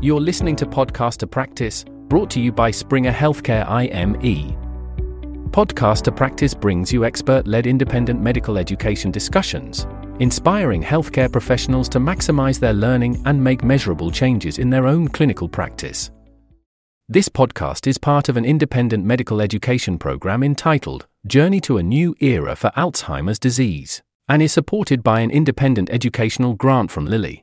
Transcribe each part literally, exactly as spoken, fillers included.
You're listening to Podcast to Practice, brought to you by Springer Healthcare I M E. Podcast to Practice brings you expert-led independent medical education discussions, inspiring healthcare professionals to maximize their learning and make measurable changes in their own clinical practice. This podcast is part of an independent medical education program entitled Journey to a New Era for Alzheimer's Disease, and is supported by an independent educational grant from Lilly.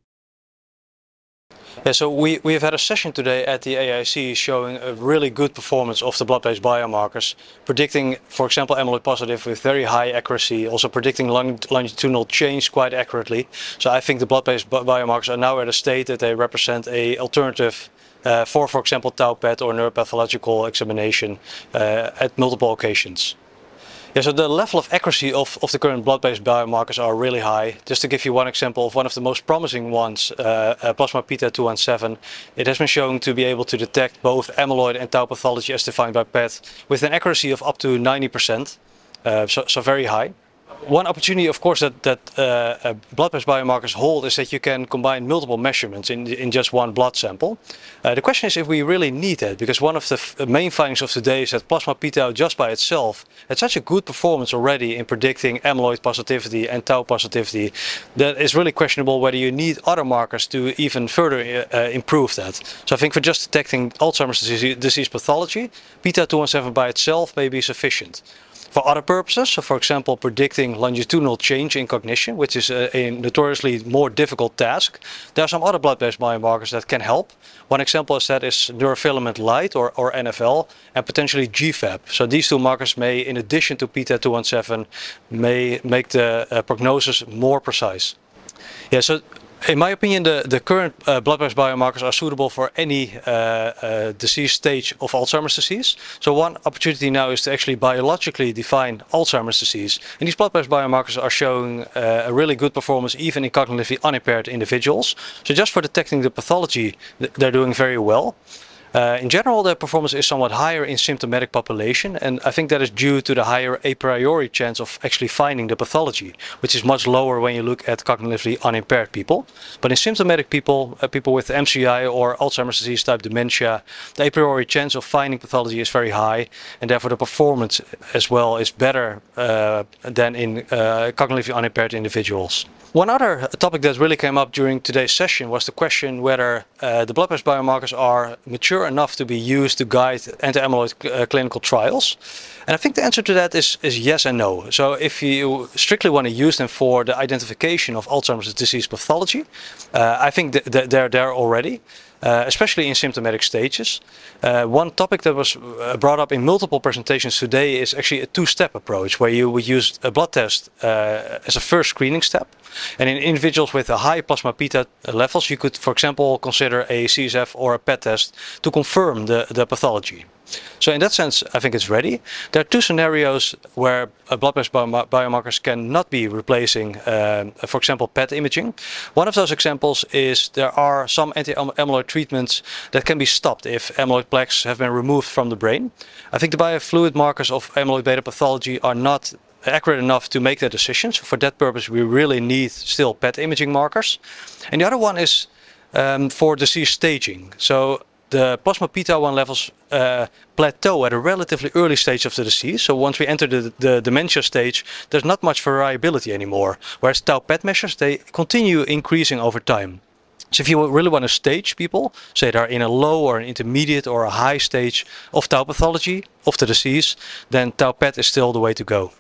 Yeah, so we, we have had a session today at the A I C showing a really good performance of the blood-based biomarkers, predicting, for example, amyloid positive with very high accuracy, also predicting long, longitudinal change quite accurately. So I think the blood-based biomarkers are now at a state that they represent an alternative uh, for, for example, tau P E T or neuropathological examination uh, at multiple occasions. Yeah, so the level of accuracy of, of the current blood-based biomarkers are really high. Just to give you one example of one of the most promising ones, uh, uh, plasma p-tau two one seven, it has been shown to be able to detect both amyloid and tau pathology as defined by P E T with an accuracy of up to ninety percent, uh, so, so very high. One opportunity, of course, that, that uh, uh, blood-based biomarkers hold is that you can combine multiple measurements in, in just one blood sample. Uh, the question is if we really need that, because one of the f main findings of today is that plasma p-tau just by itself had such a good performance already in predicting amyloid positivity and tau positivity that it's really questionable whether you need other markers to even further uh, improve that. So I think for just detecting Alzheimer's disease, disease pathology, p-tau two one seven by itself may be sufficient. For other purposes, so for example predicting longitudinal change in cognition, which is a, a notoriously more difficult task, there are some other blood-based biomarkers that can help. One example is that is neurofilament light or, or N F L and potentially G F A P. So these two markers may, in addition to p-tau two one seven, may make the uh, prognosis more precise. Yeah, so in my opinion, the, the current uh, blood-based biomarkers are suitable for any uh, uh, disease stage of Alzheimer's disease. So one opportunity now is to actually biologically define Alzheimer's disease. And these blood-based biomarkers are showing uh, a really good performance even in cognitively unimpaired individuals. So just for detecting the pathology, they're doing very well. Uh, in general, the performance is somewhat higher in symptomatic population, and I think that is due to the higher a priori chance of actually finding the pathology, which is much lower when you look at cognitively unimpaired people. But in symptomatic people, uh, people with M C I or Alzheimer's disease type dementia, the a priori chance of finding pathology is very high, and therefore the performance as well is better uh, than in uh, cognitively unimpaired individuals. One other topic that really came up during today's session was the question whether uh, the blood-based biomarkers are mature enough to be used to guide anti-amyloid uh, clinical trials. And I think the answer to that is, is yes and no. So if you strictly want to use them for the identification of Alzheimer's disease pathology, uh, I think th th they're there already. Uh, especially in symptomatic stages. Uh, one topic that was uh, brought up in multiple presentations today is actually a two-step approach where you would use a blood test uh, as a first screening step. And in individuals with a high plasma p-tau levels, you could, for example, consider a C S F or a P E T test to confirm the, the pathology. So in that sense, I think it's ready. There are two scenarios where blood-based biomarkers cannot be replacing, uh, for example, P E T imaging. One of those examples is there are some anti-amyloid treatments that can be stopped if amyloid plaques have been removed from the brain. I think the biofluid markers of amyloid beta pathology are not accurate enough to make that decision. So for that purpose, we really need still P E T imaging markers. And the other one is um, for disease staging. So the plasma p-tau one levels uh, plateau at a relatively early stage of the disease. So once we enter the, the dementia stage, there's not much variability anymore. Whereas tau P E T measures, they continue increasing over time. So if you really want to stage people, say they're in a low or an intermediate or a high stage of tau pathology, of the disease, then tau P E T is still the way to go.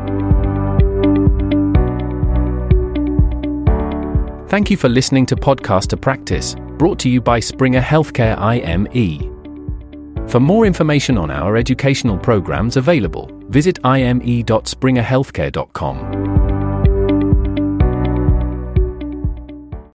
Thank you for listening to Podcast to Practice, brought to you by Springer Healthcare I M E. For more information on our educational programs available, visit i m e dot springer healthcare dot com.